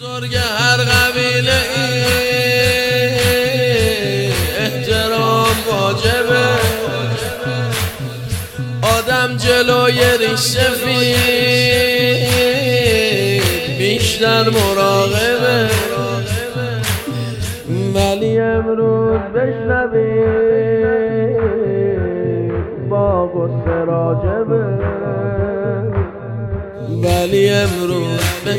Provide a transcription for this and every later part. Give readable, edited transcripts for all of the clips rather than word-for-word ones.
بزرگ هر قبیله احترام واجبه، آدم جلوی ریش سفید بیشتر مراقبه، ولی امروز بشنوید با غصه راجبه، ولی امروز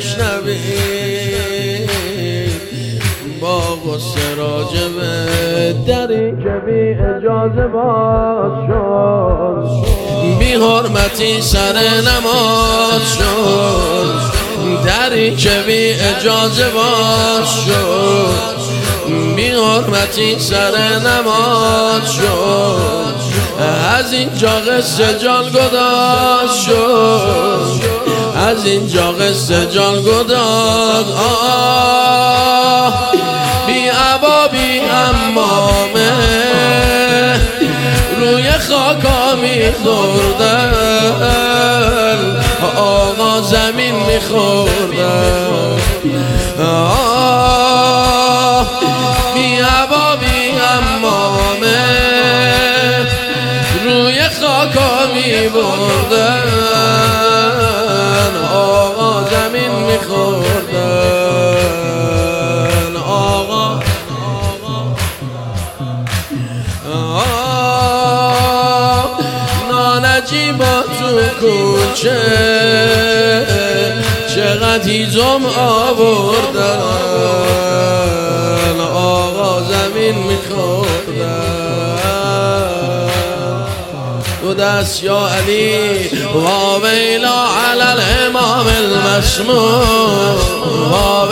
بشنوید با غصه راجبه. دری که بی اجازه باز شد، بی حرمتی سر نماز شد. دری که بی اجازه باز شد، بی حرمتی سر نماز شد. از اینجا قصه جان گداز شد، از اینجا قصه جان گداز. بی عبا بی حمامه روی خاکا میخوردن، آقا زمین میخوردن. بی عبا بی حمامه روی خاکا میبردن، آقا زمین میخوردن. آقا نانجیبا تو کوچه چقدر هیزم آوردن، آقا زمین میخوردن. دو دست یا علی و ویلا علی الامام المسموم.